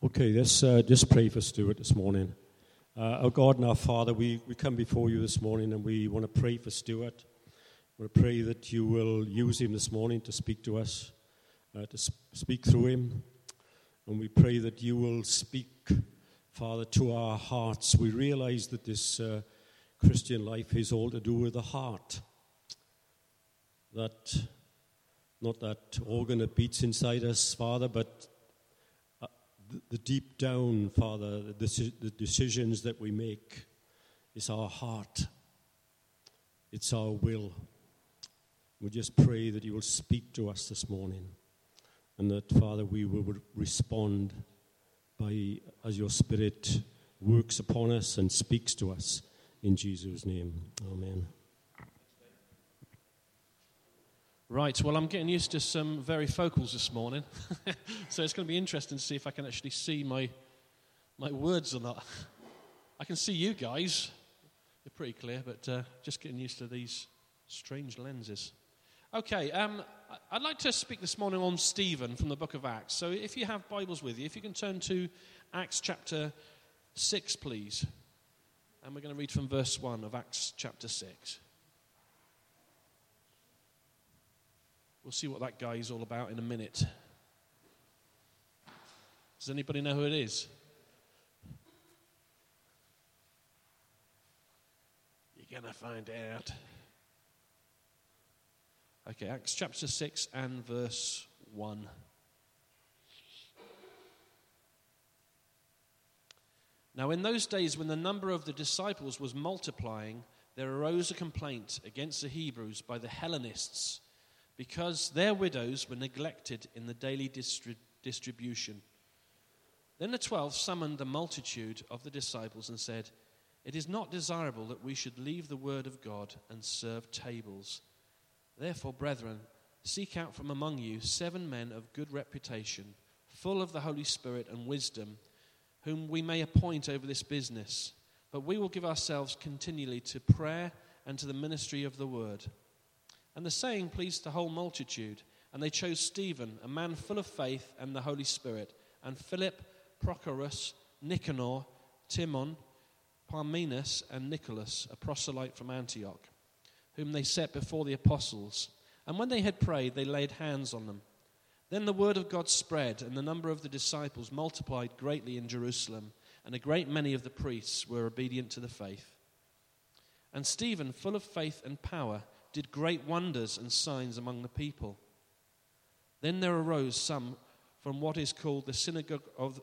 Okay, let's just pray for Stuart this morning. Our God and our Father, we come before you this morning and we want to pray for Stuart. We want to pray that you will use him this morning to speak to us, to speak through him. And we pray that you will speak, Father, to our hearts. We realize that this Christian life is all to do with the heart. That, not that organ that beats inside us, Father, but the deep down, Father, the decisions that we make is our heart. It's our will. We just pray that you will speak to us this morning and that, Father, we will respond as your Spirit works upon us and speaks to us in Jesus' name. Amen. Right, well, I'm getting used to some varifocals this morning, so it's going to be interesting to see if I can actually see my words or not. I can see you guys. They're pretty clear, but just getting used to these strange lenses. Okay, I'd like to speak this morning on Stephen from the book of Acts. So if you have Bibles with you, if you can turn to Acts chapter 6, please. And we're going to read from verse 1 of Acts chapter 6. We'll see what that guy is all about in a minute. Does anybody know who it is? You're going to find out. Okay, Acts chapter 6 and verse 1. Now in those days when the number of the disciples was multiplying, there arose a complaint against the Hebrews by the Hellenists, because their widows were neglected in the daily distribution. Then the 12 summoned the multitude of the disciples and said, "It is not desirable that we should leave the word of God and serve tables. Therefore, brethren, seek out from among you 7 men of good reputation, full of the Holy Spirit and wisdom, whom we may appoint over this business. But we will give ourselves continually to prayer and to the ministry of the word." And the saying pleased the whole multitude, and they chose Stephen, a man full of faith and the Holy Spirit, and Philip, Prochorus, Nicanor, Timon, Parmenas, and Nicholas, a proselyte from Antioch, whom they set before the apostles. And when they had prayed, they laid hands on them. Then the word of God spread, and the number of the disciples multiplied greatly in Jerusalem, and a great many of the priests were obedient to the faith. And Stephen, full of faith and power, did great wonders and signs among the people. Then there arose some from what is called the synagogue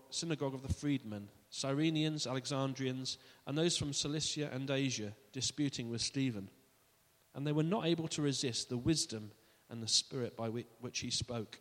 of the freedmen, Cyrenians, Alexandrians, and those from Cilicia and Asia, disputing with Stephen. And they were not able to resist the wisdom and the spirit by which he spoke.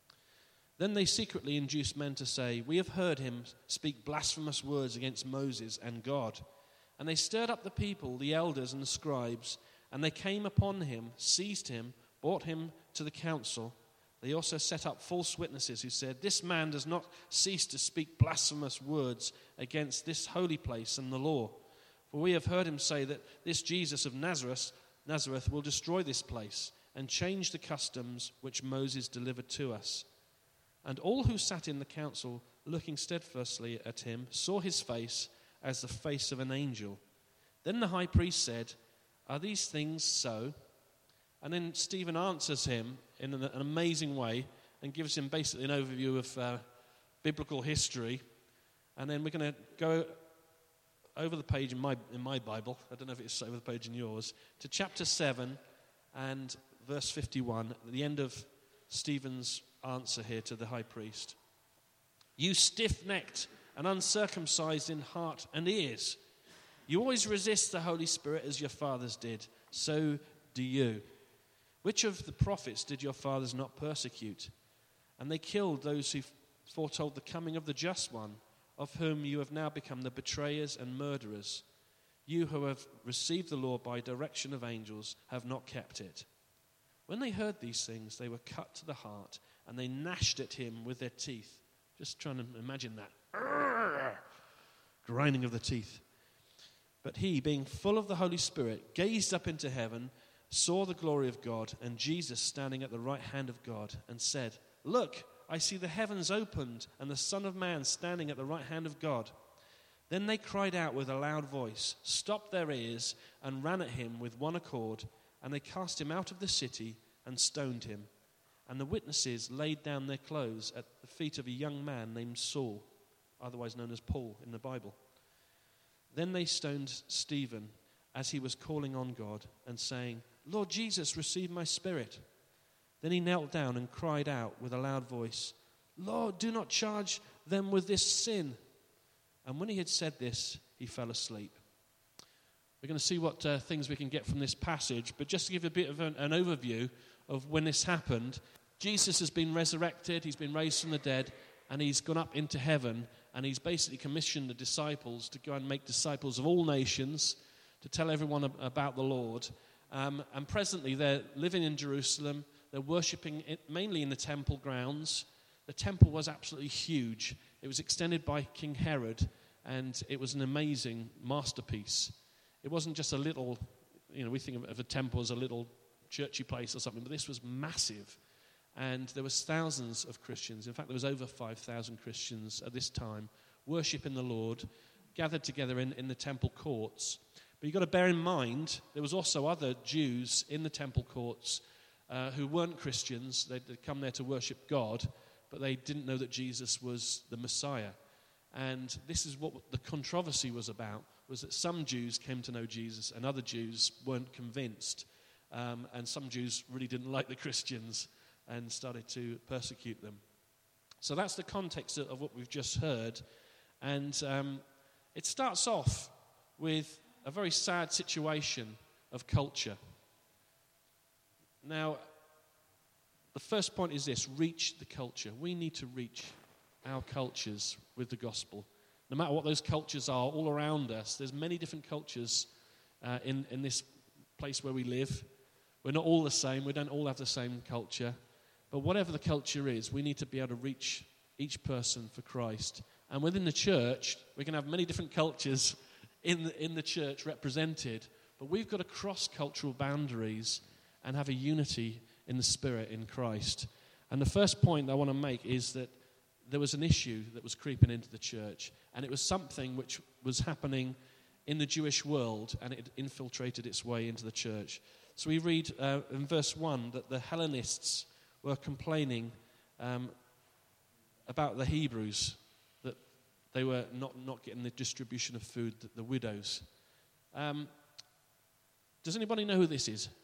Then they secretly induced men to say, "We have heard him speak blasphemous words against Moses and God." And they stirred up the people, the elders and the scribes, and they came upon him, seized him, brought him to the council. They also set up false witnesses who said, "This man does not cease to speak blasphemous words against this holy place and the law. For we have heard him say that this Jesus of Nazareth will destroy this place and change the customs which Moses delivered to us." And all who sat in the council, looking steadfastly at him, saw his face as the face of an angel. Then the high priest said, "Are these things so?" And then Stephen answers him in an amazing way and gives him basically an overview of biblical history. And then we're going to go over the page in my Bible, I don't know if it's over the page in yours, to chapter 7 and verse 51, at the end of Stephen's answer here to the high priest. "You stiff-necked and uncircumcised in heart and ears, you always resist the Holy Spirit as your fathers did. So do you. Which of the prophets did your fathers not persecute? And they killed those who foretold the coming of the Just One, of whom you have now become the betrayers and murderers. You who have received the law by direction of angels have not kept it." When they heard these things, they were cut to the heart, and they gnashed at him with their teeth. Just trying to imagine that. Grinding of the teeth. But he, being full of the Holy Spirit, gazed up into heaven, saw the glory of God, and Jesus standing at the right hand of God, and said, "Look, I see the heavens opened and the Son of Man standing at the right hand of God." Then they cried out with a loud voice, stopped their ears, and ran at him with one accord, and they cast him out of the city and stoned him. And the witnesses laid down their clothes at the feet of a young man named Saul, otherwise known as Paul in the Bible. Then they stoned Stephen as he was calling on God and saying, "Lord Jesus, receive my spirit." Then he knelt down and cried out with a loud voice, "Lord, do not charge them with this sin." And when he had said this, he fell asleep. We're going to see what things we can get from this passage, but just to give a bit of an overview of when this happened, Jesus has been resurrected, he's been raised from the dead, and he's gone up into heaven, and he's basically commissioned the disciples to go and make disciples of all nations, to tell everyone about the Lord. And presently they're living in Jerusalem, they're worshipping mainly in the temple grounds. The temple was absolutely huge. It was extended by King Herod, and it was an amazing masterpiece. It wasn't just a little, we think of a temple as a little churchy place or something, but this was massive. And there was thousands of Christians. In fact, there was over 5,000 Christians at this time worshiping the Lord, gathered together in the temple courts. But you've got to bear in mind, there was also other Jews in the temple courts who weren't Christians. They'd come there to worship God, but they didn't know that Jesus was the Messiah. And this is what the controversy was about, was that some Jews came to know Jesus and other Jews weren't convinced. And some Jews really didn't like the Christians and started to persecute them. So that's the context of what we've just heard. And it starts off with a very sad situation of culture. Now, the first point is this: reach the culture. We need to reach our cultures with the gospel. No matter what those cultures are all around us, there's many different cultures in this place where we live. We're not all the same. We don't all have the same culture. But whatever the culture is, we need to be able to reach each person for Christ. And within the church, we can have many different cultures in the church represented, but we've got to cross cultural boundaries and have a unity in the Spirit in Christ. And the first point I want to make is that there was an issue that was creeping into the church, and it was something which was happening in the Jewish world, and it infiltrated its way into the church. So we read in verse 1 that the Hellenists were complaining about the Hebrews, that they were not getting the distribution of food, the widows. Does anybody know who this is?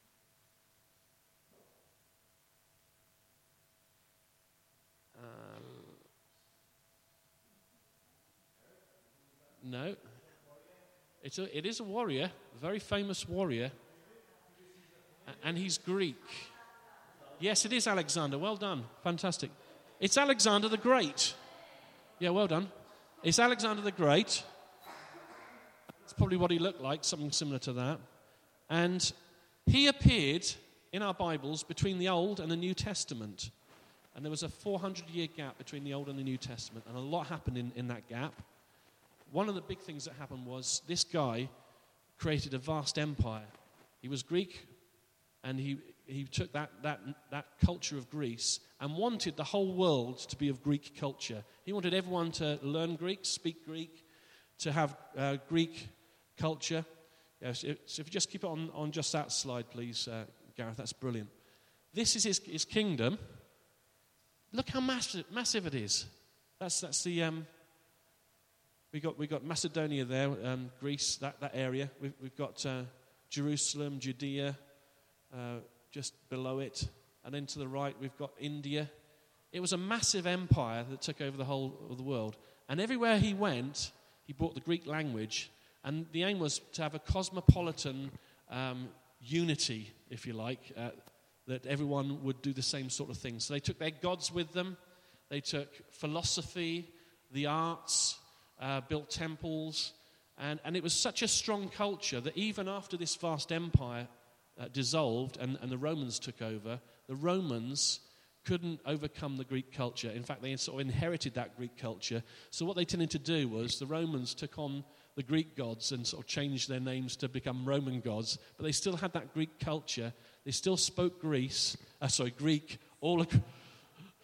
No. It is a warrior, a very famous warrior, and he's Greek. Yes, it is Alexander. Well done. Fantastic. It's Alexander the Great. Yeah, well done. It's Alexander the Great. It's probably what he looked like, something similar to that. And he appeared in our Bibles between the Old and the New Testament. And there was a 400-year gap between the Old and the New Testament, and a lot happened in that gap. One of the big things that happened was this guy created a vast empire. He was Greek, and he took that culture of Greece and wanted the whole world to be of Greek culture. He wanted everyone to learn Greek, speak Greek, to have Greek culture. Yeah, so if you just keep it on just that slide, please, Gareth, that's brilliant. This is his kingdom. Look how massive it is. That's the we got Macedonia there, Greece, that area. We've got Jerusalem, Judea, just below it, and then to the right we've got India. It was a massive empire that took over the whole of the world, and everywhere he went, he brought the Greek language, and the aim was to have a cosmopolitan unity, if you like, that everyone would do the same sort of thing. So they took their gods with them, they took philosophy, the arts, built temples, and it was such a strong culture that even after this vast empire dissolved and the Romans took over, the Romans couldn't overcome the Greek culture. In fact, they sort of inherited that Greek culture. So what they tended to do was the Romans took on the Greek gods and sort of changed their names to become Roman gods, but they still had that Greek culture. They still spoke Greek all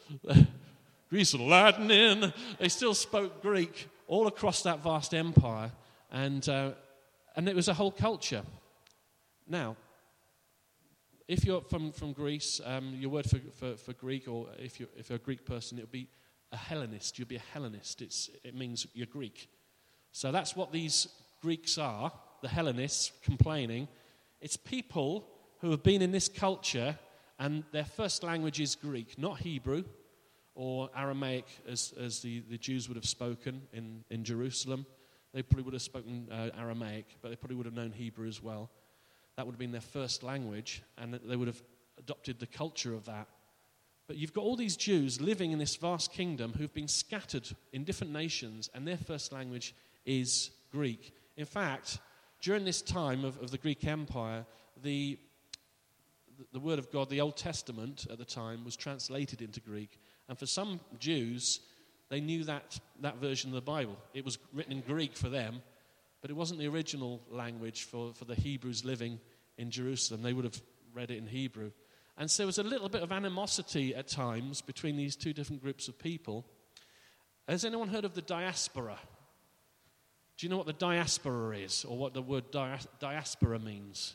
Greece lightning. They still spoke Greek all across that vast empire, and it was a whole culture. Now, if you're from Greece, your word for Greek, or if you're a Greek person, it would be a Hellenist. You'll be a Hellenist. It means you're Greek. So that's what these Greeks are, the Hellenists, complaining. It's people who have been in this culture, and their first language is Greek, not Hebrew or Aramaic, as the Jews would have spoken in Jerusalem. They probably would have spoken Aramaic, but they probably would have known Hebrew as well. That would have been their first language, and they would have adopted the culture of that. But you've got all these Jews living in this vast kingdom who've been scattered in different nations, and their first language is Greek. In fact, during this time of the Greek Empire, the Word of God, the Old Testament at the time, was translated into Greek. And for some Jews, they knew that version of the Bible. It was written in Greek for them, but it wasn't the original language for the Hebrews living in Jerusalem. They would have read it in Hebrew. And so there was a little bit of animosity at times between these two different groups of people. Has anyone heard of the diaspora? Do you know what the diaspora is, or what the word diaspora means?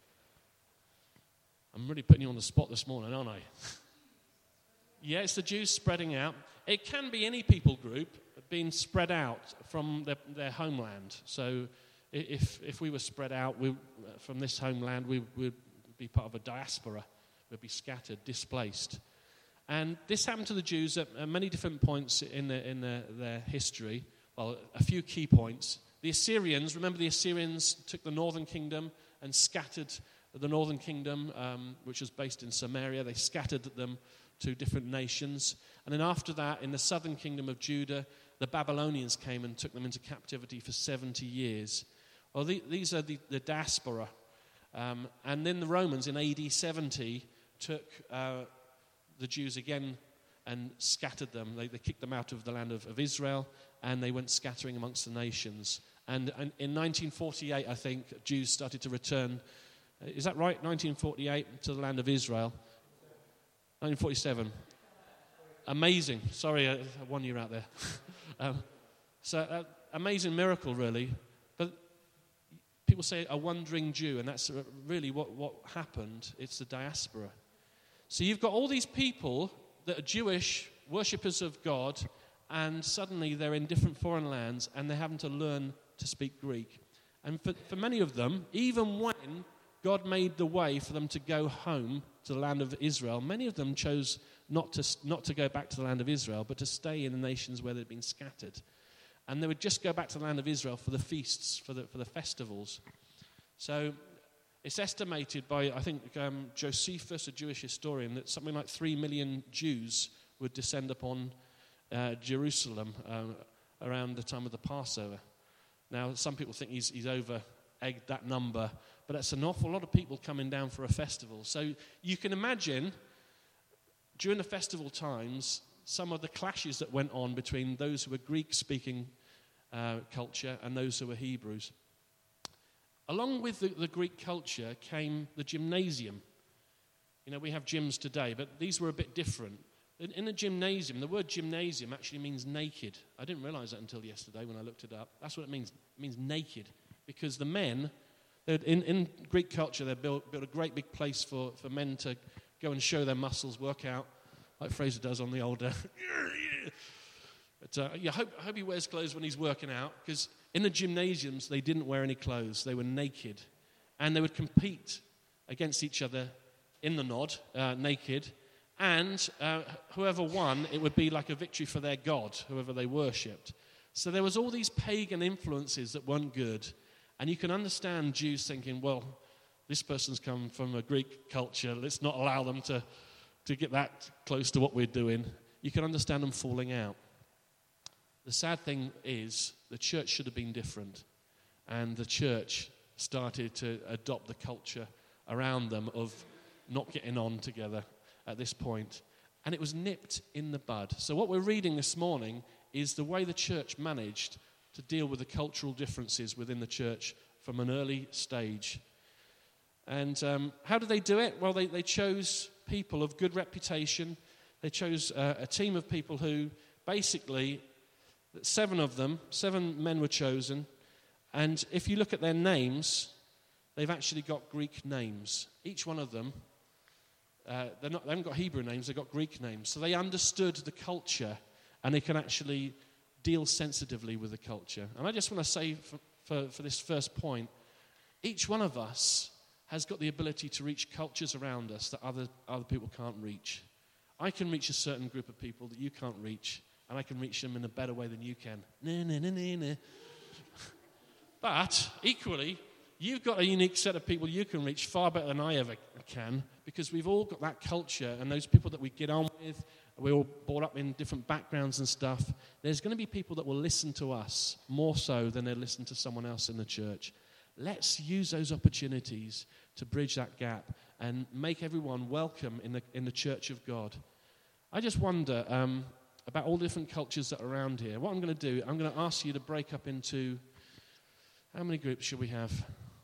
I'm really putting you on the spot this morning, aren't I? Yeah, it's the Jews spreading out. It can be any people group being spread out from their homeland. So if we were spread out from this homeland, we would be part of a diaspora. We'd be scattered, displaced. And this happened to the Jews at many different points in their history. Well, a few key points. The Assyrians, remember the Assyrians took the northern kingdom and scattered the northern kingdom, which was based in Samaria. They scattered them to different nations. And then after that, in the southern kingdom of Judah, the Babylonians came and took them into captivity for 70 years. Well, these are the diaspora. And then the Romans in AD 70 took the Jews again and scattered them. They kicked them out of the land of Israel, and they went scattering amongst the nations. And in 1948, I think, Jews started to return. Is that right? 1948 to the land of Israel. 1947. Amazing. Sorry, 1 year out there. Amazing miracle, really. But people say a wandering Jew, and that's really what happened. It's the diaspora. So you've got all these people that are Jewish, worshippers of God, and suddenly they're in different foreign lands, and they're having to learn to speak Greek. And for many of them, even when God made the way for them to go home to the land of Israel, many of them chose not to go back to the land of Israel, but to stay in the nations where they'd been scattered. And they would just go back to the land of Israel for the feasts, for the festivals. So it's estimated by, I think, Josephus, a Jewish historian, that something like 3 million Jews would descend upon Jerusalem around the time of the Passover. Now, some people think he's over-egged that number, but that's an awful lot of people coming down for a festival. So you can imagine, during the festival times, some of the clashes that went on between those who were Greek-speaking culture and those who were Hebrews. Along with the Greek culture came the gymnasium. You know, we have gyms today, but these were a bit different. In a gymnasium, the word gymnasium actually means naked. I didn't realize that until yesterday when I looked it up. That's what it means. It means naked. Because the men, in Greek culture, they built a great big place for men to go and show their muscles, work out, like Fraser does on the old... But I hope he wears clothes when he's working out, because in the gymnasiums, they didn't wear any clothes. They were naked. And they would compete against each other in the nod, naked. And whoever won, it would be like a victory for their god, whoever they worshipped. So there was all these pagan influences that weren't good. And you can understand Jews thinking, well, this person's come from a Greek culture. Let's not allow them to get that close to what we're doing. You can understand them falling out. The sad thing is the church should have been different. And the church started to adopt the culture around them of not getting on together at this point. And it was nipped in the bud. So what we're reading this morning is the way the church managed to deal with the cultural differences within the church from an early stage. And how did they do it? Well, they chose people of good reputation. They chose a team of people who basically, 7 men were chosen, and if you look at their names, they've actually got Greek names. Each one of them, they haven't got Hebrew names, they've got Greek names. So they understood the culture, and they can actually deal sensitively with the culture. And I just want to say for this first point, each one of us has got the ability to reach cultures around us that other people can't reach. I can reach a certain group of people that you can't reach, and I can reach them in a better way than you can. But equally, you've got a unique set of people you can reach far better than I ever can, because we've all got that culture, and those people that we get on with, we're all brought up in different backgrounds and stuff. There's going to be people that will listen to us more so than they listen to someone else in the church. Let's use those opportunities to bridge that gap and make everyone welcome in the church of God. I just wonder about all the different cultures that are around here. What I'm going to do, I'm going to ask you to break up into, how many groups should we have?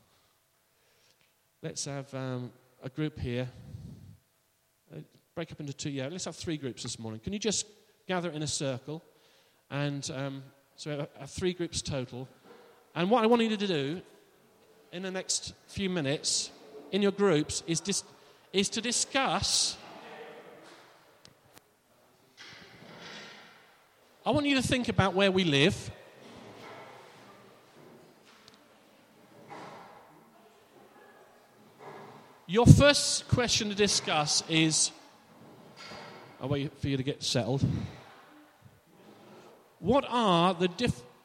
Let's have a group here. Break up into 2, let's have 3 groups this morning. Can you just gather in a circle? And so we have 3 groups total. And what I want you to do in the next few minutes in your groups is to discuss. I want you to think about where we live. Your first question to discuss is, I'll wait for you to get settled. What are the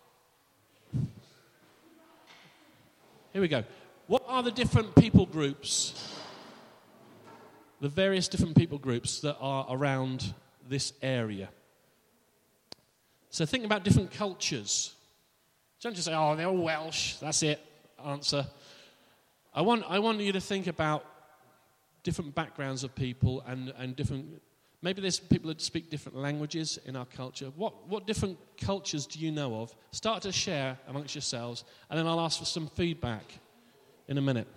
Here we go. What are the different people groups, the various different people groups that are around this area? So think about different cultures. Don't just say, oh, they're all Welsh. That's it. Answer. I want you to think about different backgrounds of people and different. Maybe there's people that speak different languages in our culture. What different cultures do you know of? Start to share amongst yourselves, and then I'll ask for some feedback in a minute.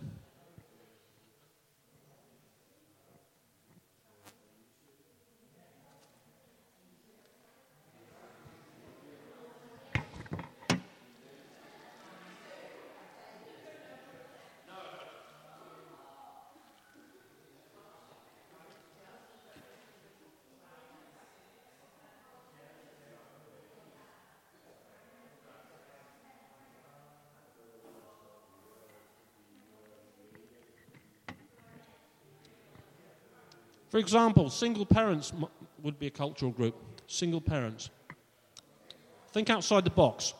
For example, single parents would be a cultural group. Single parents. Think outside the box.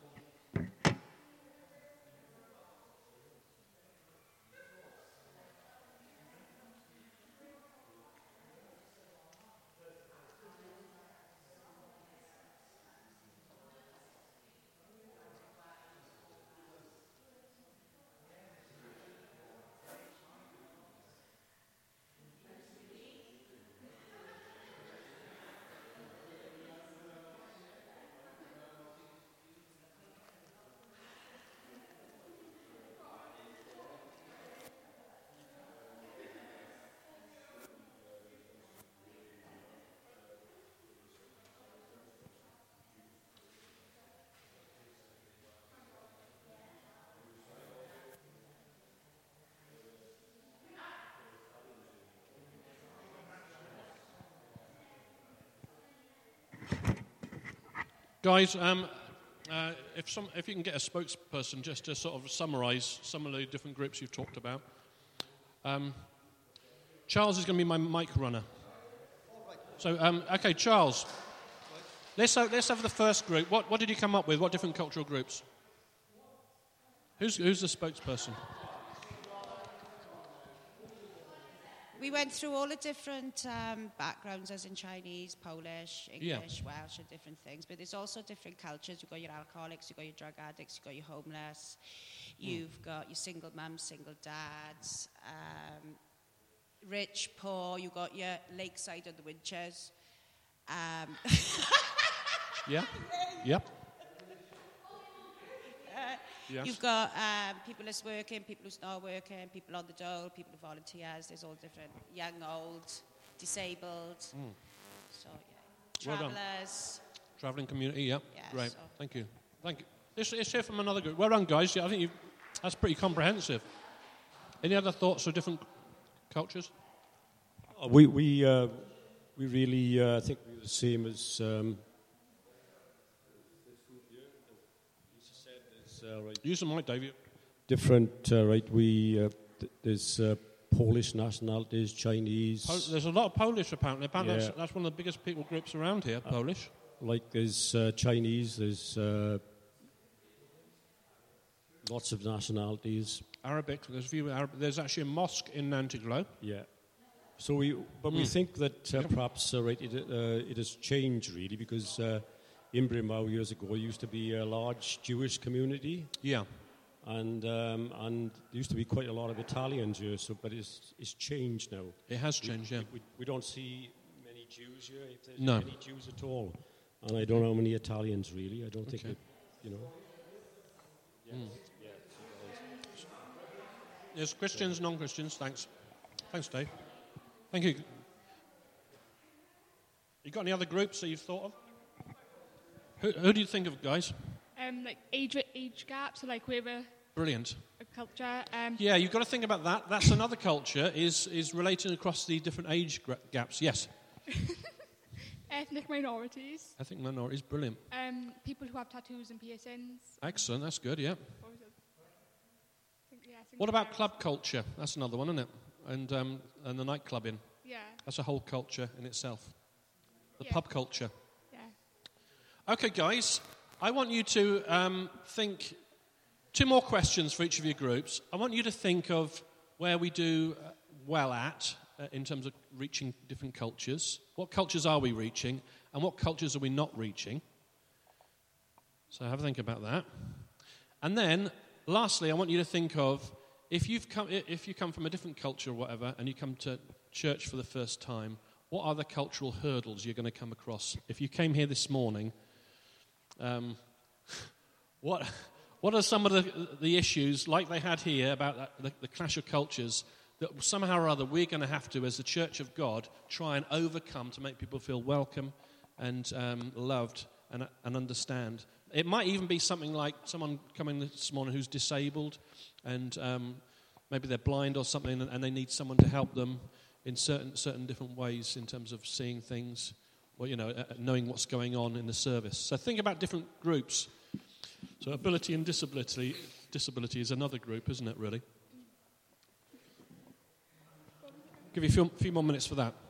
Guys, if you can get a spokesperson just to sort of summarise some of the different groups you've talked about. Charles is going to be my mic runner. So, okay, Charles, let's have the first group. What did you come up with? What different cultural groups? Who's the spokesperson? We went through all the different backgrounds, as in Chinese, Polish, English, Welsh, and different things. But there's also different cultures. You've got your alcoholics, you've got your drug addicts, you've got your homeless, you've got your single mums, single dads, rich, poor, you've got your lakeside and the winters. Yeah. Yep. Yes. You've got people who's working, people who's not working, people on the dole, people who volunteers. There's all different, young, old, disabled. So, yeah. Well done. Travellers. Travelling community, yeah. Yeah, Great. so- Thank you. Thank you. Let's hear from another group. Well done, guys. Yeah, I think that's pretty comprehensive. Any other thoughts of different cultures? We really think we're the same as Use the mic, David. different, right? There's Polish nationalities, Chinese. There's a lot of Polish, apparently. Apparently Yeah. that's one of the biggest people groups around here, Polish. Like there's Chinese, there's lots of nationalities. Arabic. There's a few Arabic. There's actually a mosque in Nantiglow. Yeah. So we think that perhaps it has changed really because in Brimau years ago used to be a large Jewish community. Yeah. And there used to be quite a lot of Italians here, but it's changed now. It has changed, yeah. We don't see many Jews here, if there's No. any Jews at all. And I don't know how many Italians, really. I don't think that, you know. There's Christians, non-Christians. Thanks. Thanks, Dave. Thank you. You got any other groups that you've thought of? Who do you think of, guys? Like age gaps, so like we have a Brilliant. culture. Yeah, you've got to think about that. That's another culture, is relating across the different age gaps. Yes. Ethnic minorities. I think minorities, brilliant. People who have tattoos and piercings. Excellent, that's good, yeah. What was it? I think What about there's- club culture? That's another one, isn't it? And the nightclubbing. Yeah, That's a whole culture in itself. The Yeah. pub culture. yeah. Okay, guys, I want you to think 2 more questions for each of your groups. I want you to think of where we do well at in terms of reaching different cultures. What cultures are we reaching, and what cultures are we not reaching? So have a think about that. And then, lastly, I want you to think of if you come from a different culture or whatever, and you come to church for the first time, what are the cultural hurdles you're going to come across? If you came here this morning, what are some of the issues, like they had here, about the clash of cultures, that somehow or other we're going to have to, as the Church of God, try and overcome to make people feel welcome and loved and understand? It might even be something like someone coming this morning who's disabled and maybe they're blind or something and they need someone to help them in certain different ways in terms of seeing things or, knowing what's going on in the service. So think about different groups. So ability and disability is another group, isn't it, really? Give you a few more minutes for that.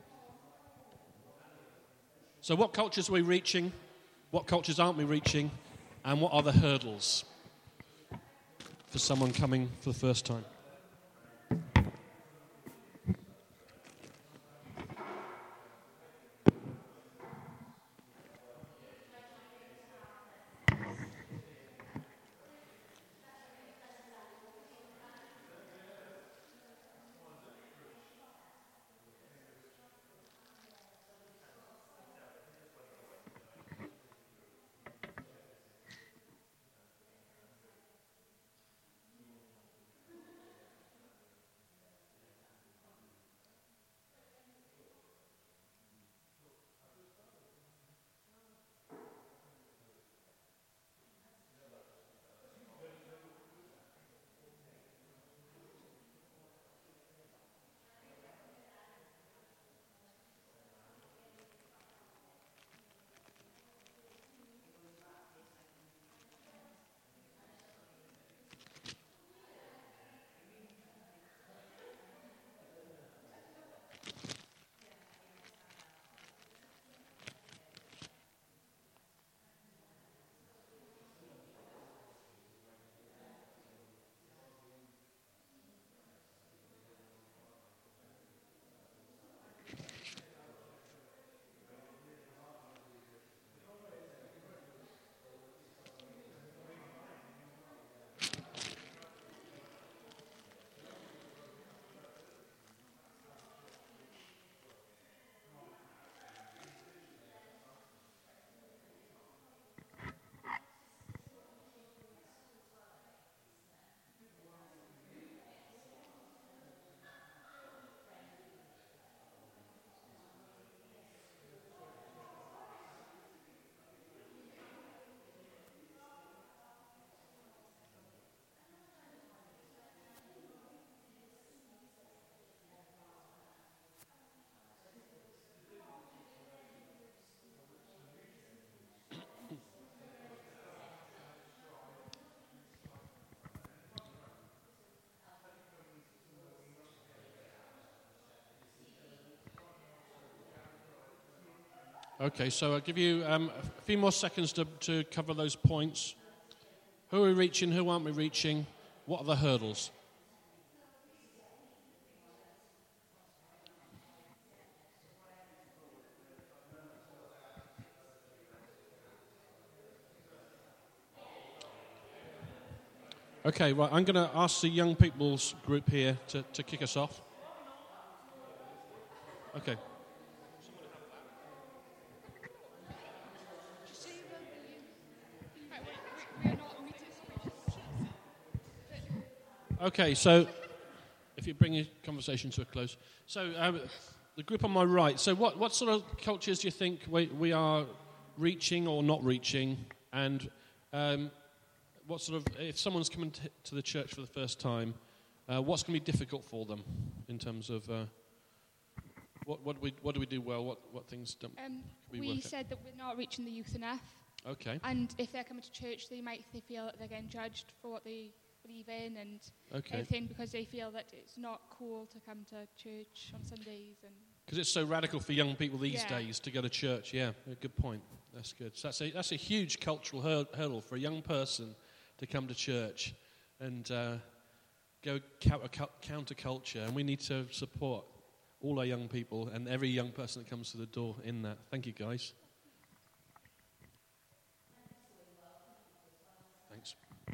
So what cultures are we reaching? What cultures aren't we reaching? And what are the hurdles for someone coming for the first time? Okay, so I'll give you a few more seconds to cover those points. Who are we reaching? Who aren't we reaching? What are the hurdles? Okay, right, I'm going to ask the young people's group here to kick us off. Okay. Okay, so if you bring your conversation to a close. So the group on my right, so what sort of cultures do you think we are reaching or not reaching? And what sort of, if someone's coming to the church for the first time, what's going to be difficult for them in terms of what do we do well? What things don't we work said that we're not reaching the youth enough. Okay. And if they're coming to church, they feel that they're getting judged for what they believe in and everything, because they feel that it's not cool to come to church on Sundays. And because it's so radical for young people these days to go to church. Yeah, good point. That's good. So that's a huge cultural hurdle for a young person to come to church and go counterculture, and we need to support all our young people and every young person that comes to the door in that. Thank you, guys. Thanks.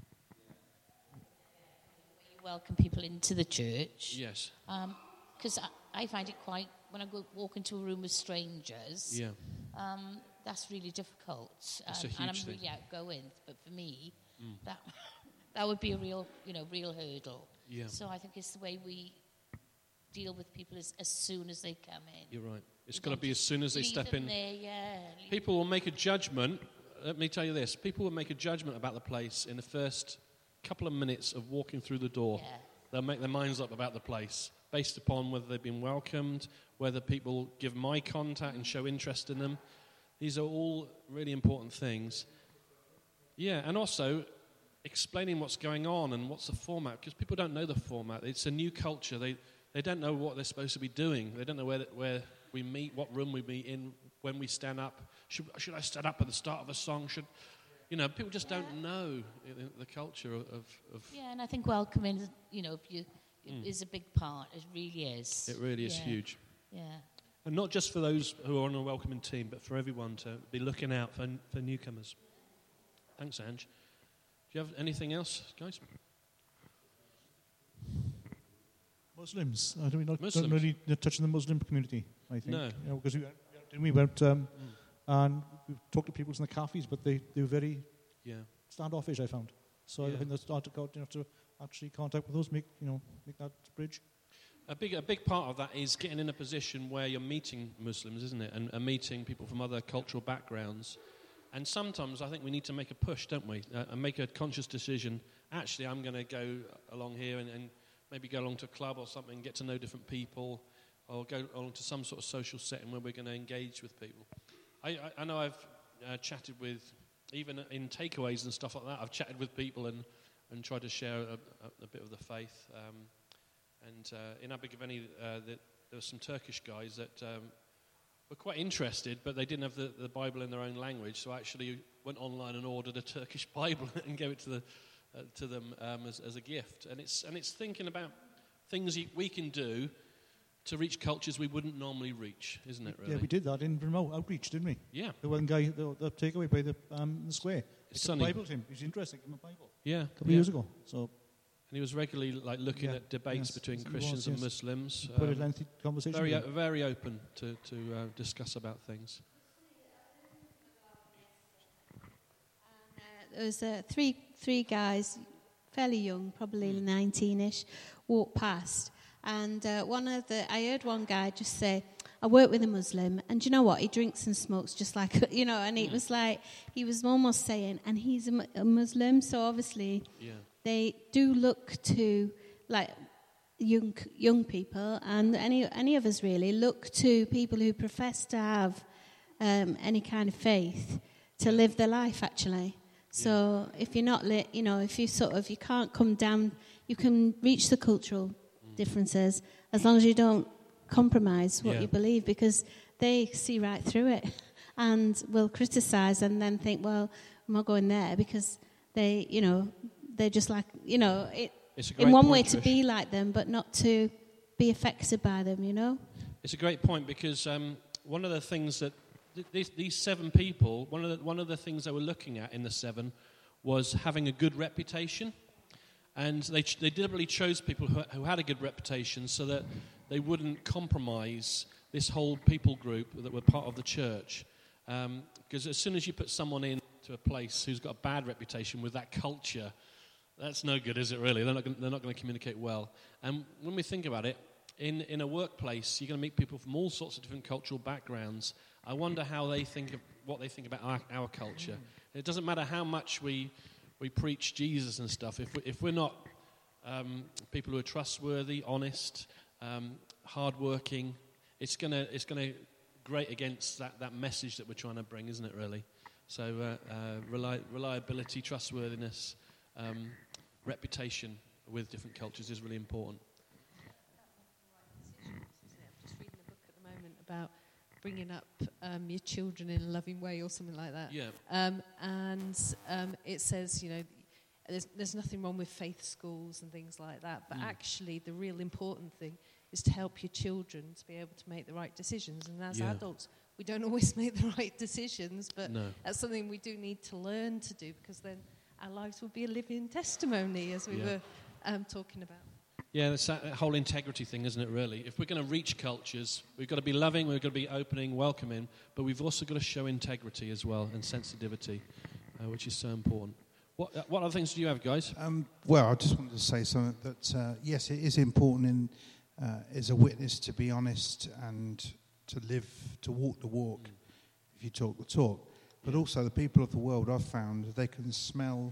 You welcome people into the church. Yes. Because I find it quite, when I walk into a room with strangers, that's really difficult. That's a huge and I'm thing. really outgoing, but for me, that would be a real hurdle. Yeah. So I think it's the way we deal with people as soon as they come in. You're right. It's got to be as soon as they step in. There, People will make a judgment. Let me tell you this. People will make a judgment about the place in the first couple of minutes of walking through the door. Yeah. They'll make their minds up about the place based upon whether they've been welcomed, whether people give eye contact and show interest in them. These are all really important things. Yeah, and also explaining what's going on and what's the format, because people don't know the format. It's a new culture. They don't know what they're supposed to be doing. They don't know where we meet, what room we meet in, when we stand up. Should I stand up at the start of a song? People just don't know the culture of. Yeah, and I think welcoming, is a big part. It really is. It really is huge. Yeah. And not just for those who are on a welcoming team, but for everyone to be looking out for newcomers. Thanks, Ange. Do you have anything else, guys? Muslims. Don't really touch on the Muslim community, I think. No. Because we went and we talked to people in the cafes, but they were very standoffish, I found. So I think that's hard to actually contact with us, make that bridge. A big part of that is getting in a position where you're meeting Muslims, isn't it? And meeting people from other cultural backgrounds. And sometimes I think we need to make a push, don't we? And make a conscious decision. Actually, I'm going to go along here and maybe go along to a club or something, get to know different people, or go along to some sort of social setting where we're going to engage with people. I know I've chatted with, even in takeaways and stuff like that, I've chatted with people and tried to share a bit of the faith. In Abergavenny, there were some Turkish guys that were quite interested, but they didn't have the Bible in their own language, so I actually went online and ordered a Turkish Bible and gave it to them as a gift. And it's thinking about things we can do to reach cultures we wouldn't normally reach, isn't it, really? Yeah, we did that in remote outreach, didn't we? Yeah. The one guy, the takeaway by the square. It's a sunny. Bible to him. He's interested in the Bible. Yeah. A couple of years ago. So. And he was regularly looking at debates between Christians and Muslims. Quite a lengthy conversation. Very open to discuss about things. There was three guys, fairly young, probably 19-ish, walked past. And I heard one guy just say, I work with a Muslim, and do you know what? He drinks and smokes just like, and it was like, he was almost saying, and he's a Muslim, so obviously they do look to, like, young people, and any of us really, look to people who profess to have any kind of faith to live their life, actually. So if you're not if you can't come down, you can reach the cultural differences as long as you don't compromise what you believe, because they see right through it. and will criticise and then think, well, I'm not going there because they, they're just like, it's a great in one point, way Trish. to be like them, but not to be affected by them, It's a great point because one of the things that these 7 people, one of the things they were looking at in the 7 was having a good reputation. And they deliberately chose people who had a good reputation so that they wouldn't compromise this whole people group that were part of the church. Because as soon as you put someone into a place who's got a bad reputation with that culture, that's no good, is it really? They're not going to communicate well. And when we think about it, in a workplace, you're going to meet people from all sorts of different cultural backgrounds. I wonder how they think of what they think about our culture. It doesn't matter how much we preach Jesus and stuff. If we're not people who are trustworthy, honest, hardworking, it's gonna grate against that message that we're trying to bring, isn't it? Really. So reliability, trustworthiness, reputation with different cultures is really important. I'm just reading a book at the moment about bringing up your children in a loving way or something like that. Yeah. And it says, there's nothing wrong with faith schools and things like that, but actually the real important thing is to help your children to be able to make the right decisions. And as adults, we don't always make the right decisions, but that's something we do need to learn to do, because then our lives will be a living testimony, as we were talking about. Yeah, that's that whole integrity thing, isn't it, really? If we're going to reach cultures, we've got to be loving, we've got to be opening, welcoming, but we've also got to show integrity as well and sensitivity, which is so important. What other things do you have, guys? Well, I just wanted to say something that, yes, it is important as a witness to be honest and to walk the walk if you talk the talk. But also the people of the world, I've found, they can smell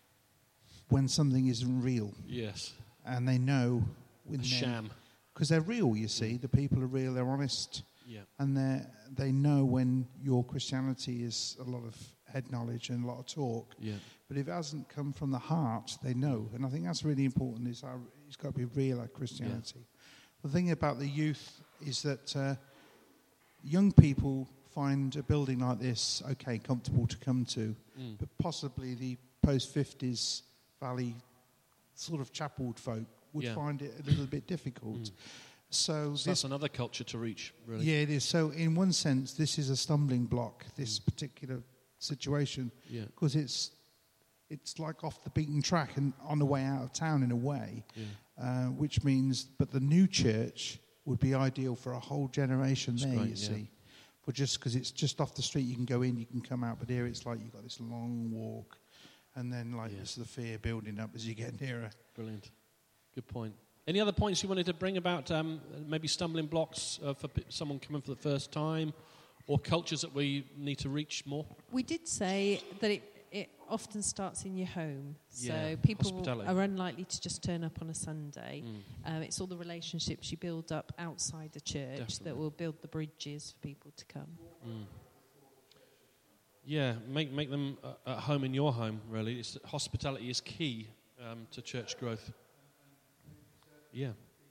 when something isn't real. Yes. And they know a sham. Because they're real, you see. The people are real, they're honest. Yeah. And they know when your Christianity is a lot of head knowledge and a lot of talk. Yeah. But if it hasn't come from the heart, they know. And I think that's really important, it's got to be real, like Christianity. Yeah. The thing about the youth is that young people find a building like this, okay, comfortable to come to, but possibly the post-50s Valley sort of chapelled folk would find it a little bit difficult. So that's another culture to reach, really. Yeah, it is. So in one sense, this is a stumbling block, this particular situation, because it's like off the beaten track and on the way out of town in a way, which means, but the new church would be ideal for a whole generation. That's there, great, you see. But just because it's just off the street, you can go in, you can come out, but here it's like you've got this long walk, and then it's the fear building up as you get nearer. Brilliant. Good point. Any other points you wanted to bring about maybe stumbling blocks for someone coming for the first time, or cultures that we need to reach more? We did say that it often starts in your home. So people are unlikely to just turn up on a Sunday. It's all the relationships you build up outside the church that will build the bridges for people to come. Yeah, make them at home in your home, really. Hospitality is key to church growth. Yeah.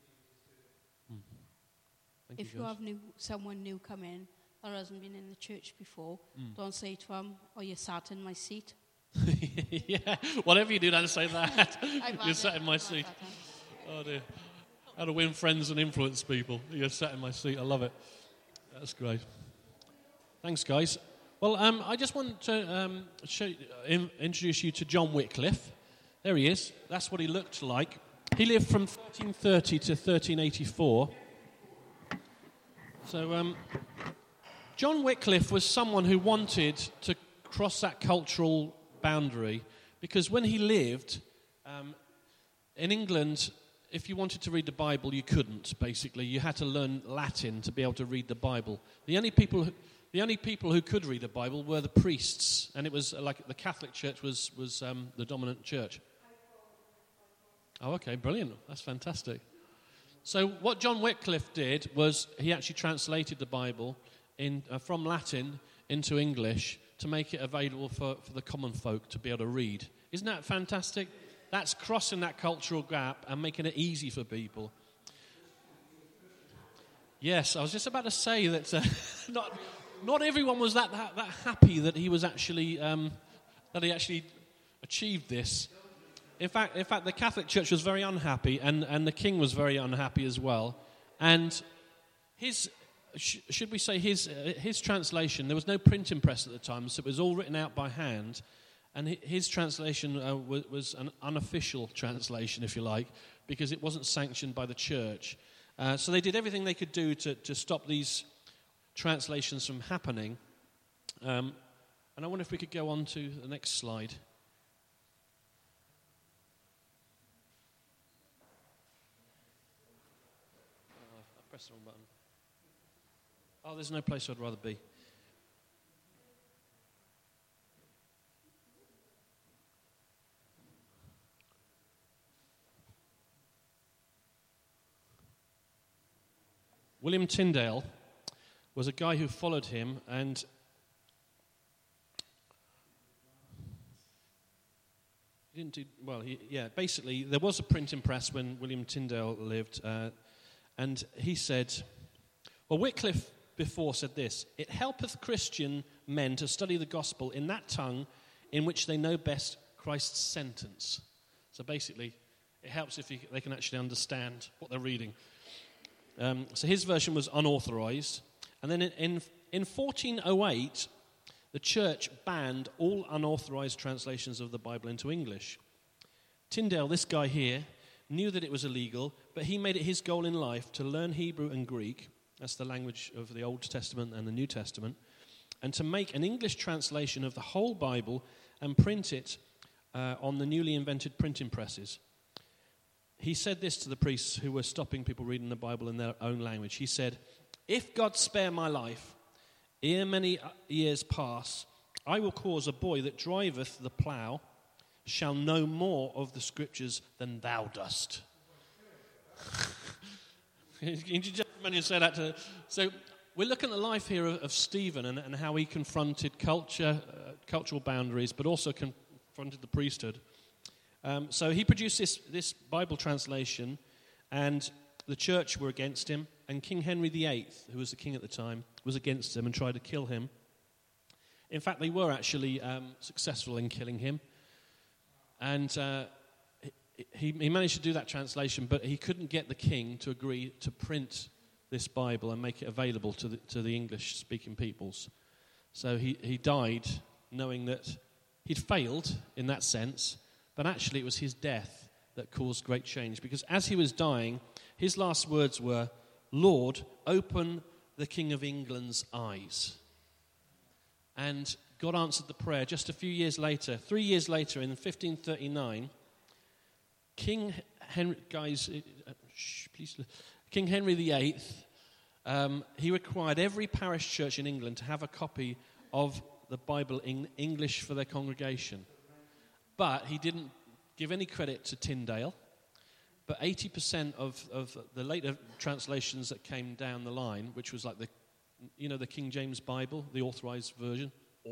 If you have someone new come in that hasn't been in the church before, don't say to them, "Oh, you sat in my seat." Yeah, whatever you do, don't say that. You sat in my seat. Oh dear. How to win friends and influence people. You sat in my seat. I love it. That's great. Thanks, guys. Well, I just want to introduce you to John Wycliffe. There he is. That's what he looked like. He lived from 1330 to 1384. So, John Wycliffe was someone who wanted to cross that cultural boundary, because when he lived in England, if you wanted to read the Bible, you couldn't, basically. You had to learn Latin to be able to read the Bible. The only people who could read the Bible were the priests, and it was like the Catholic Church was the dominant church. Oh, okay, brilliant. That's fantastic. So what John Wycliffe did was he actually translated the Bible from Latin into English to make it available for the common folk to be able to read. Isn't that fantastic? That's crossing that cultural gap and making it easy for people. Yes, I was just about to say that not everyone was that happy that he was actually that he actually achieved this. In fact, the Catholic Church was very unhappy, and the king was very unhappy as well. And his translation, there was no printing press at the time, so it was all written out by hand. And his translation was an unofficial translation, if you like, because it wasn't sanctioned by the church. So they did everything they could do to stop these translations from happening. And I wonder if we could go on to the next slide. I pressed the wrong button. Oh, there's no place I'd rather be. William Tyndale was a guy who followed him, and he didn't do well. Basically, there was a printing press when William Tyndale lived, and he said, well, Wycliffe before said this: "It helpeth Christian men to study the gospel in that tongue in which they know best Christ's sentence." So basically, it helps if they can actually understand what they're reading. So his version was unauthorized. And then in 1408, the church banned all unauthorized translations of the Bible into English. Tyndale, this guy here, knew that it was illegal, but he made it his goal in life to learn Hebrew and Greek, that's the language of the Old Testament and the New Testament, and to make an English translation of the whole Bible and print it on the newly invented printing presses. He said this to the priests who were stopping people reading the Bible in their own language. He said, "If God spare my life, ere many years pass, I will cause a boy that driveth the plough shall know more of the Scriptures than thou dost." Can you just say that to? So we're looking at the life here of Stephen and how he confronted cultural boundaries, but also confronted the priesthood. So he produced this Bible translation, and the church were against him, and King Henry VIII, who was the king at the time, was against him and tried to kill him. In fact, they were actually successful in killing him, and he managed to do that translation, but he couldn't get the king to agree to print this Bible and make it available to the English-speaking peoples. So he died knowing that he'd failed in that sense, but actually it was his death that caused great change. Because as he was dying, his last words were, "Lord, open the King of England's eyes." And God answered the prayer. Just a few years later, 3 years later, in 1539, King Henry VIII, he required every parish church in England to have a copy of the Bible in English for their congregation. But he didn't give any credit to Tyndale. But 80% of the later translations that came down the line, which was like the King James Bible, the authorized version,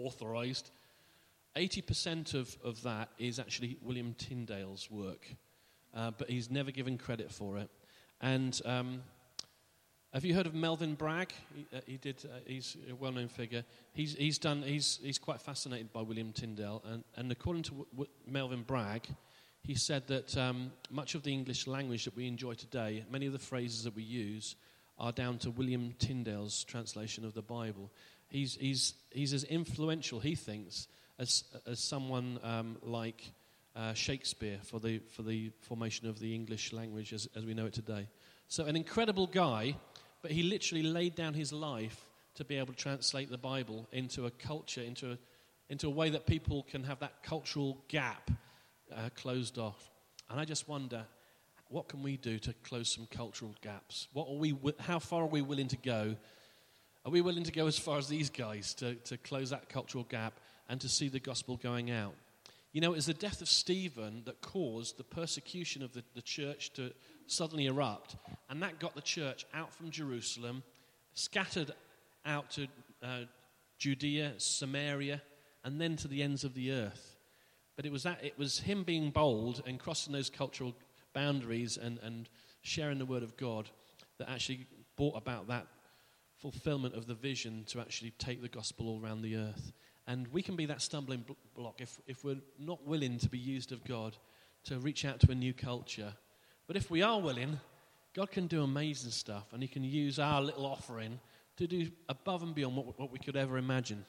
80% of that is actually William Tyndale's work. But he's never given credit for it. And have you heard of Melvin Bragg? He's a well-known figure. He's quite fascinated by William Tyndale, and according to Melvin Bragg, he said that much of the English language that we enjoy today, many of the phrases that we use, are down to William Tyndale's translation of the Bible. He's as influential, he thinks, as someone like Shakespeare for the formation of the English language as we know it today. So an incredible guy. But he literally laid down his life to be able to translate the Bible into a culture, into a way that people can have that cultural gap closed off. And I just wonder, what can we do to close some cultural gaps? How far are we willing to go? Are we willing to go as far as these guys to close that cultural gap and to see the gospel going out? You know, it was the death of Stephen that caused the persecution of the church to suddenly erupt, and that got the church out from Jerusalem, scattered out to Judea, Samaria, and then to the ends of the earth. But it was him being bold and crossing those cultural boundaries and sharing the word of God that actually brought about that fulfillment of the vision to actually take the gospel all around the earth. And we can be that stumbling block if we're not willing to be used of God to reach out to a new culture. But if we are willing, God can do amazing stuff, and he can use our little offering to do above and beyond what we could ever imagine.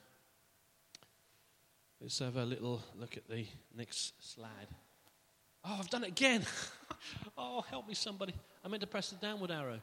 Let's have a little look at the next slide. Oh, I've done it again. Oh, help me somebody. I meant to press the downward arrow.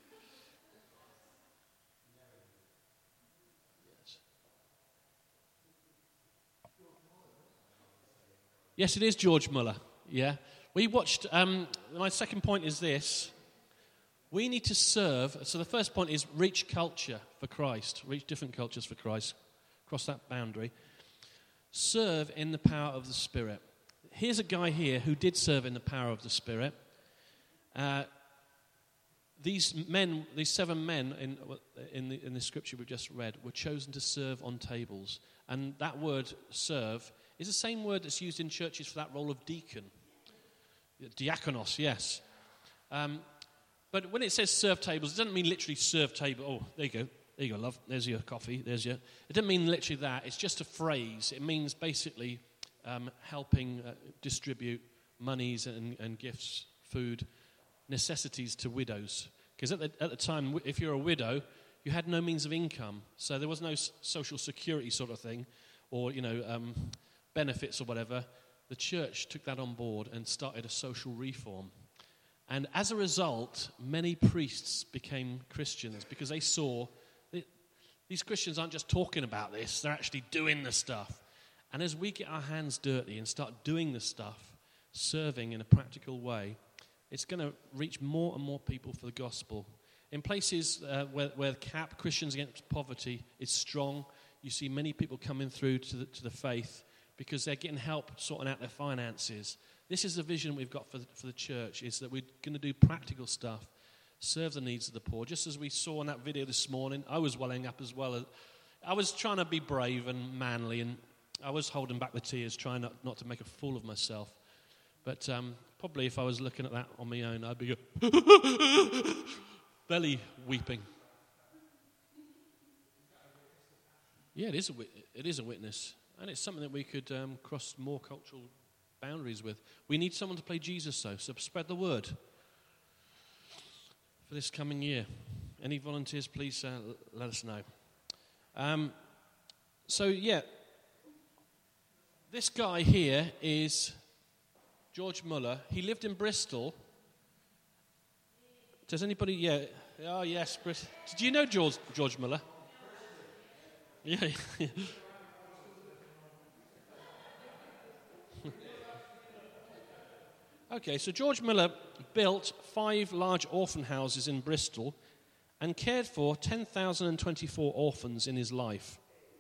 Yes, it is George Muller. Yeah. We watched, my second point is this. We need to serve. So the first point is reach culture for Christ. Reach different cultures for Christ. Cross that boundary. Serve in the power of the Spirit. Here's a guy here who did serve in the power of the Spirit. These 7 men in the scripture we just read were chosen to serve on tables. And that word serve is the same word that's used in churches for that role of deacon. Diakonos, yes. But when it says serve tables, it doesn't mean literally serve table. Oh, there you go. There you go, love. There's your coffee. It doesn't mean literally that. It's just a phrase. It means basically helping distribute monies and gifts, food, necessities to widows. Because at the time, if you're a widow, you had no means of income. So there was no social security sort of thing or, benefits or whatever. The church took that on board and started a social reform. And as a result, many priests became Christians because they saw these Christians aren't just talking about this, they're actually doing the stuff. And as we get our hands dirty and start doing the stuff, serving in a practical way, it's going to reach more and more people for the gospel. In places where CAP, Christians Against Poverty, is strong, you see many people coming through to the faith because they're getting help sorting out their finances. This is the vision we've got for the church, is that we're going to do practical stuff, serve the needs of the poor. Just as we saw in that video this morning, I was welling up as well. I was trying to be brave and manly, and I was holding back the tears, trying not to make a fool of myself. But probably if I was looking at that on my own, I'd be belly weeping. Yeah, it is a witness. And it's something that we could cross more cultural boundaries with. We need someone to play Jesus, though, so spread the word for this coming year. Any volunteers, please let us know. This guy here is George Muller. He lived in Bristol. Does anybody? Yeah. Oh, yes. Did you know George Muller? Yeah. Okay, so George Muller built 5 large orphan houses in Bristol and cared for 10,024 orphans in his life.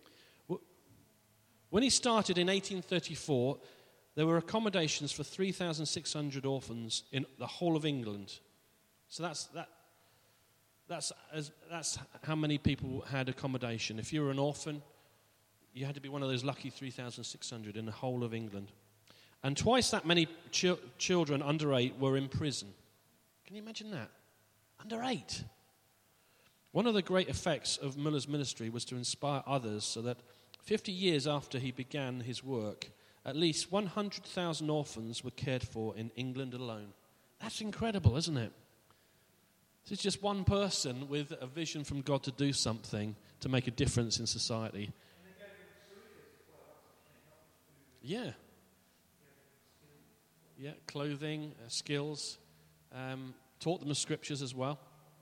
When he started in 1834, there were accommodations for 3,600 orphans in the whole of England. So that's how many people had accommodation. If you were an orphan, you had to be one of those lucky 3,600 in the whole of England. And twice that many children under 8 were in prison. Can you imagine that? Under 8. One of the great effects of Muller's ministry was to inspire others so that 50 years after he began his work, at least 100,000 orphans were cared for in England alone. That's incredible, isn't it? This is just one person with a vision from God to do something to make a difference in society. Yeah. Yeah, clothing, skills, taught them the scriptures as well.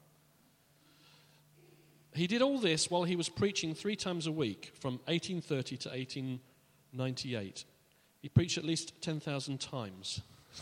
He did all this while he was preaching 3 times a week from 1830 to 1898. He preached at least 10,000 times.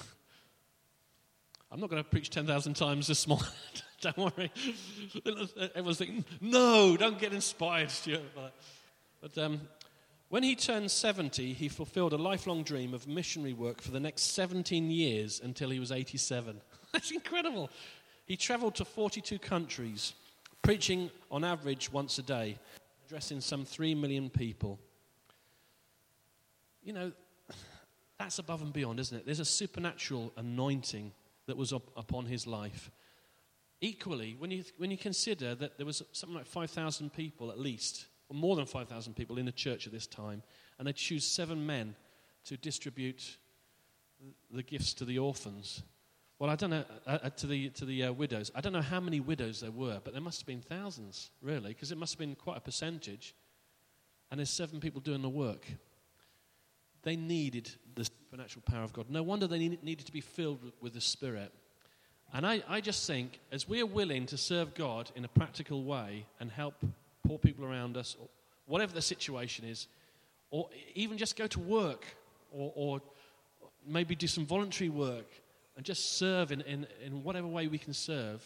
I'm not going to preach 10,000 times this morning. Don't worry. Everyone's thinking, no, don't get inspired, Stuart. But when he turned 70, he fulfilled a lifelong dream of missionary work for the next 17 years until he was 87. That's incredible. He traveled to 42 countries, preaching on average once a day, addressing some 3 million people. You know, that's above and beyond, isn't it? There's a supernatural anointing that was upon his life. equally, when you consider that there was something like 5,000 people at least, or more than 5,000 people in the church at this time, and they choose 7 men to distribute the gifts to the orphans. Well, I don't know, to the widows. I don't know how many widows there were, but there must have been thousands, really, because it must have been quite a percentage. And there's 7 people doing the work. They needed the supernatural power of God. No wonder they needed to be filled with the Spirit. And I just think, as we are willing to serve God in a practical way and help poor people around us, or whatever the situation is, or even just go to work, or maybe do some voluntary work, and just serve in whatever way we can serve,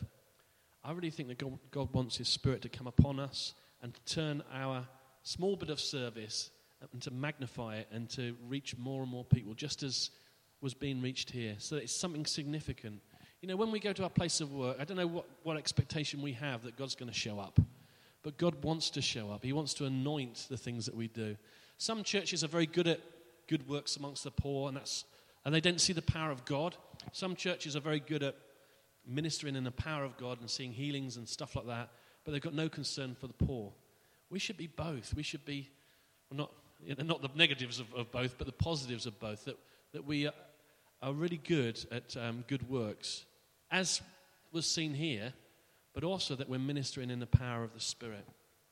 I really think that God wants His Spirit to come upon us and to turn our small bit of service and to magnify it and to reach more and more people, just as was being reached here. So it's something significant. You know, when we go to our place of work, I don't know what expectation we have that God's going to show up. But God wants to show up. He wants to anoint the things that we do. Some churches are very good at good works amongst the poor, and they don't see the power of God. Some churches are very good at ministering in the power of God and seeing healings and stuff like that, but they've got no concern for the poor. We should be both. We should be, well, not the negatives of both, but the positives of both, that we are really good at good works, as was seen here, but also that we're ministering in the power of the Spirit.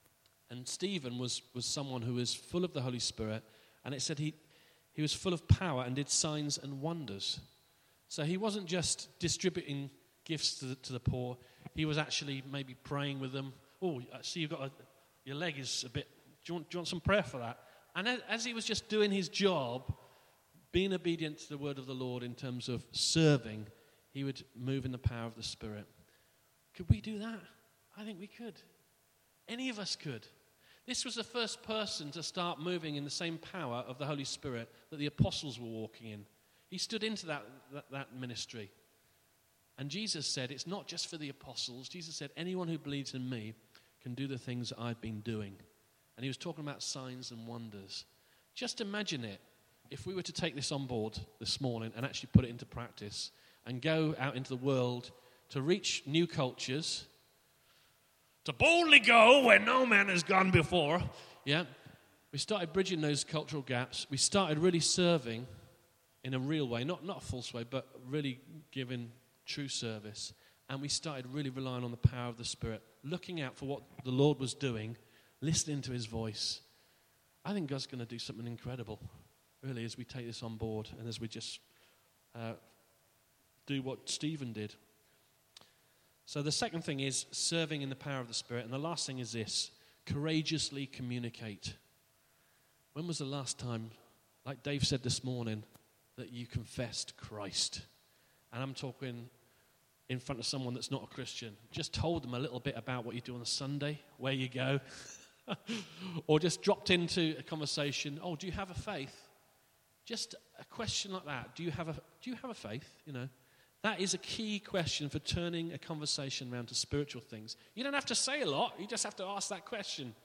And Stephen was someone who was full of the Holy Spirit, and it said he was full of power and did signs and wonders. So he wasn't just distributing gifts to the poor. He was actually maybe praying with them. Oh, I see you've got your leg is a bit, do you want some prayer for that? And as he was just doing his job, being obedient to the word of the Lord in terms of serving, he would move in the power of the Spirit. Could we do that? I think we could. Any of us could. This was the first person to start moving in the same power of the Holy Spirit that the apostles were walking in. He stood into that ministry. And Jesus said, it's not just for the apostles. Jesus said, anyone who believes in me can do the things that I've been doing. And he was talking about signs and wonders. Just imagine it, if we were to take this on board this morning and actually put it into practice and go out into the world to reach new cultures, to boldly go where no man has gone before. Yeah, we started bridging those cultural gaps. We started really serving in a real way, not a false way, but really giving true service. And we started really relying on the power of the Spirit, looking out for what the Lord was doing, listening to His voice. I think God's going to do something incredible, really, as we take this on board and as we just do what Stephen did. So the second thing is serving in the power of the Spirit. And the last thing is this: courageously communicate. When was the last time, like Dave said this morning, that you confessed Christ? And I'm talking in front of someone that's not a Christian. Just told them a little bit about what you do on a Sunday, where you go. Or just dropped into a conversation. Oh, do you have a faith? Just a question like that. Do you have a faith? You know. That is a key question for turning a conversation around to spiritual things. You don't have to say a lot. You just have to ask that question.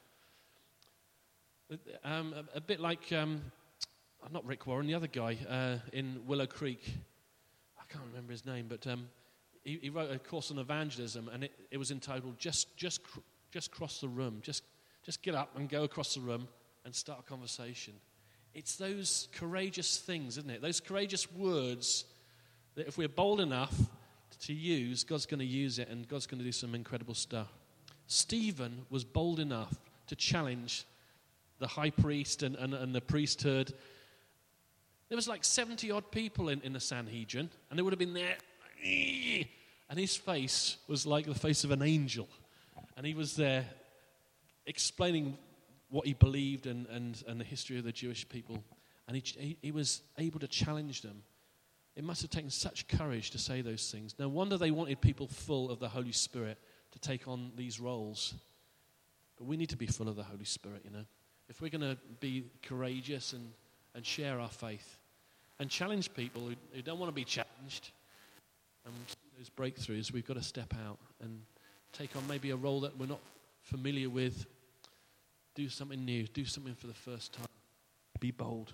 A bit like, not Rick Warren, the other guy in Willow Creek. I can't remember his name, but he wrote a course on evangelism, and it was entitled "Just Cross the Room." Just get up and go across the room and start a conversation. It's those courageous things, isn't it? Those courageous words that if we're bold enough to use, God's going to use it, and God's going to do some incredible stuff. Stephen was bold enough to challenge the high priest and the priesthood. There was like 70-odd people in the Sanhedrin, and they would have been there, and his face was like the face of an angel. And he was there explaining what he believed and the history of the Jewish people. And he was able to challenge them. It must have taken such courage to say those things. No wonder they wanted people full of the Holy Spirit to take on these roles. But we need to be full of the Holy Spirit, you know. If we're going to be courageous and share our faith and challenge people who don't want to be challenged and those breakthroughs, we've got to step out and take on maybe a role that we're not familiar with. Do something new. Do something for the first time. Be bold.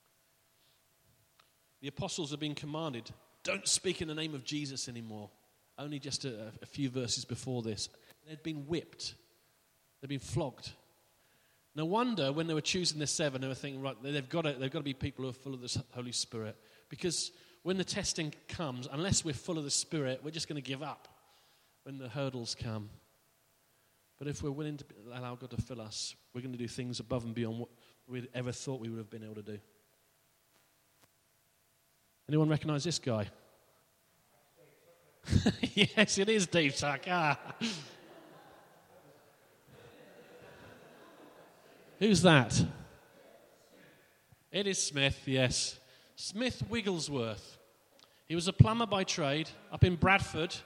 The apostles have been commanded, don't speak in the name of Jesus anymore. only just a few verses before this. They'd been whipped. They'd been flogged. No wonder when they were choosing the 7, they were thinking, right, they've got to be people who are full of the Holy Spirit. Because when the testing comes, unless we're full of the Spirit, we're just going to give up when the hurdles come. But if we're willing to allow God to fill us, we're going to do things above and beyond what we'd ever thought we would have been able to do. Anyone recognize this guy? Yes, it is Dave Tucker. Who's that? It is Smith, yes. Smith Wigglesworth. He was a plumber by trade up in Bradford.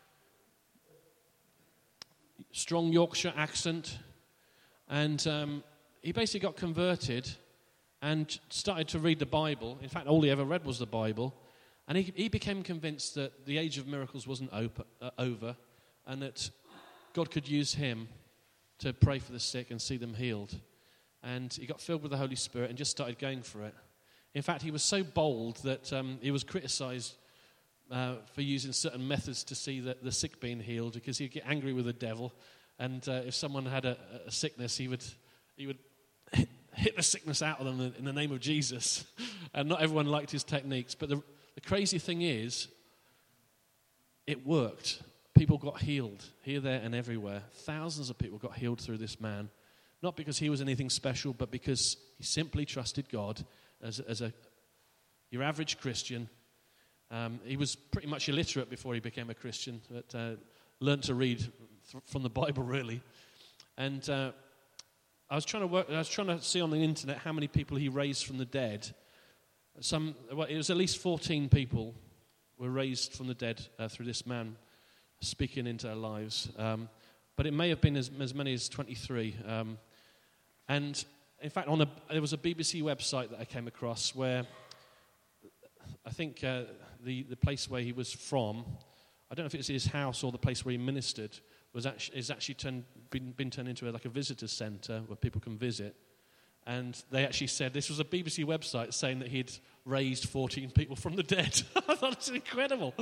Strong Yorkshire accent. And he basically got converted and started to read the Bible. In fact, all he ever read was the Bible. And he became convinced that the age of miracles wasn't over and that God could use him to pray for the sick and see them healed. And he got filled with the Holy Spirit and just started going for it. In fact, he was so bold that he was criticized for using certain methods to see the sick being healed, because he'd get angry with the devil. And if someone had a sickness, he would hit the sickness out of them in the name of Jesus. And not everyone liked his techniques. But the crazy thing is, it worked. People got healed here, there, and everywhere. Thousands of people got healed through this man. Not because he was anything special, but because he simply trusted God as your average Christian. He was pretty much illiterate before he became a Christian, but learned to read from the Bible, really. And I was trying to see on the internet how many people he raised from the dead. It was at least 14 people were raised from the dead through this man speaking into their lives. But it may have been as many as 23. And in fact, there was a BBC website that I came across where I think the place where he was from, I don't know if it's his house or the place where he ministered, is actually been turned into a visitor centre where people can visit. And they actually said, this was a BBC website saying that he'd raised 14 people from the dead. I thought it was incredible.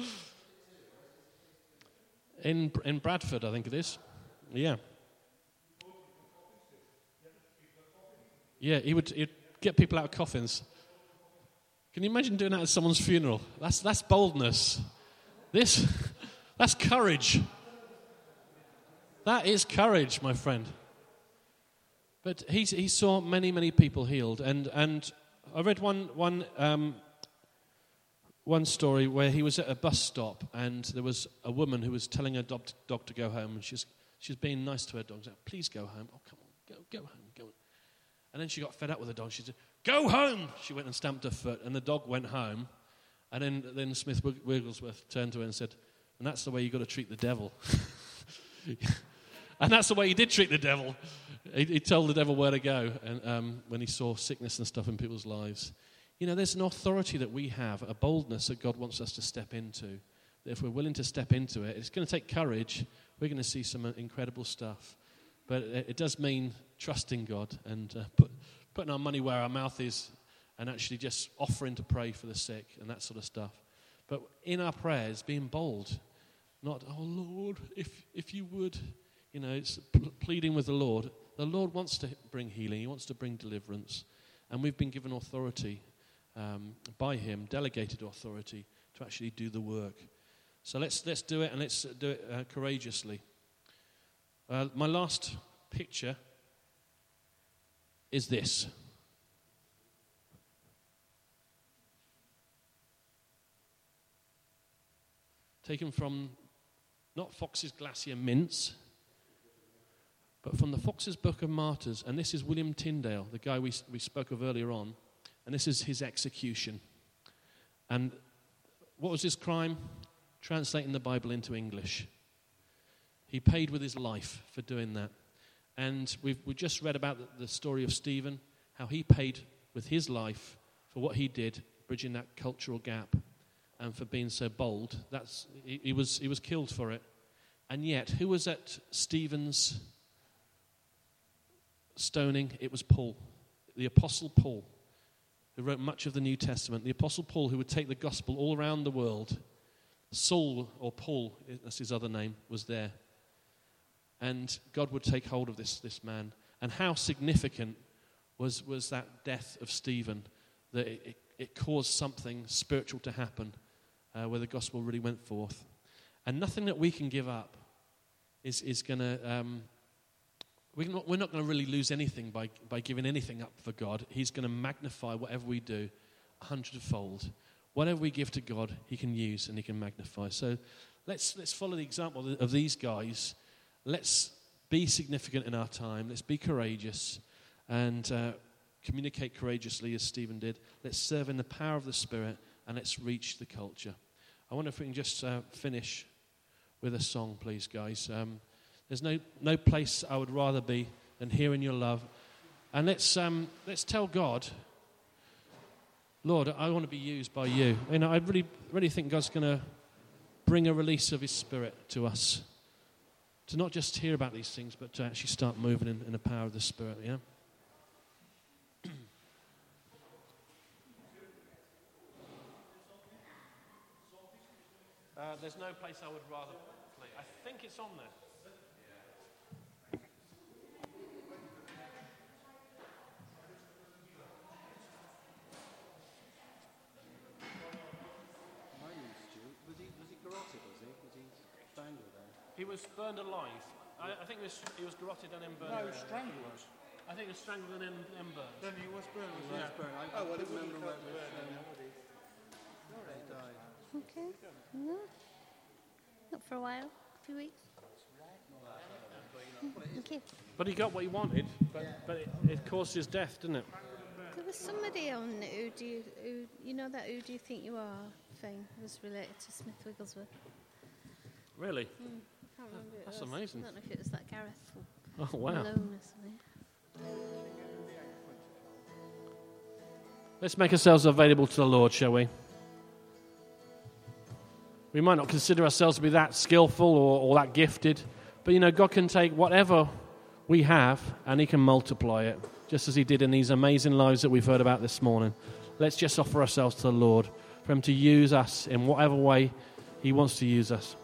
In Bradford, I think it is. Yeah. Yeah, he'd get people out of coffins. Can you imagine doing that at someone's funeral? That's boldness. That's courage. That is courage, my friend. But he saw many, many people healed, and I read one story where he was at a bus stop, and there was a woman who was telling her dog to go home, and she's being nice to her dog. She's like, please go home. Oh, come on, go home, go. And then she got fed up with the dog. She said, go home. She went and stamped her foot, and the dog went home. And then Smith Wigglesworth turned to her and said, and that's the way you got to treat the devil. And that's the way he did treat the devil. He told the devil where to go, and when he saw sickness and stuff in people's lives. You know, there's an authority that we have, a boldness that God wants us to step into. That if we're willing to step into it, it's going to take courage. We're going to see some incredible stuff. But it does mean trusting God and putting our money where our mouth is, and actually just offering to pray for the sick and that sort of stuff. But in our prayers, being bold. Not, oh Lord, if you would. You know, it's pleading with the Lord. The Lord wants to bring healing. He wants to bring deliverance. And we've been given authority by him, delegated authority, to actually do the work. So let's do it, and let's do it courageously. My last picture is this. Taken from, not Fox's Glacier Mints, but from the Fox's Book of Martyrs. And this is William Tyndale, the guy we spoke of earlier on. And this is his execution. And what was his crime? Translating the Bible into English. He paid with his life for doing that. And we just read about the story of Stephen, how he paid with his life for what he did, bridging that cultural gap, and for being so bold. He was killed for it. And yet, who was at Stephen's stoning? It was Paul, the Apostle Paul, who wrote much of the New Testament. The Apostle Paul, who would take the gospel all around the world Saul, or Paul, that's his other name, was there. And God would take hold of this man. And how significant was that death of Stephen, that it caused something spiritual to happen, where the gospel really went forth. And nothing that we can give up is going to... we're not going to really lose anything by giving anything up for God. He's going to magnify whatever we do 100-fold. Whatever we give to God, he can use and he can magnify. So let's follow the example of these guys. Let's be significant in our time. Let's be courageous and communicate courageously as Stephen did. Let's serve in the power of the Spirit and let's reach the culture. I wonder if we can just finish with a song, please, guys. There's no place I would rather be than here in your love. And let's tell God, Lord, I want to be used by you. You know, I really think God's going to bring a release of his Spirit to us. To not just hear about these things, but to actually start moving in the power of the Spirit, yeah? There's no place I would rather play. I think it's on there. He was burned alive. I think he was garroted and then burned. No, he was strangled. I think he was strangled and then burned. Then he was burned. Yeah. I couldn't remember where he died. Okay. No. Not for a while. A few weeks. Okay. But he got what he wanted, but it caused his death, didn't it? There was somebody on who do you think you are thing was related to Smith Wigglesworth. Really? Can't remember who it That's was. amazing. I don't know if it was like Gareth or Oh, wow. Malone or something. Let's make ourselves available to the Lord, shall we? We might not consider ourselves to be that skillful or that gifted, but, you know, God can take whatever we have and he can multiply it, just as he did in these amazing lives that we've heard about this morning. Let's just offer ourselves to the Lord for him to use us in whatever way he wants to use us.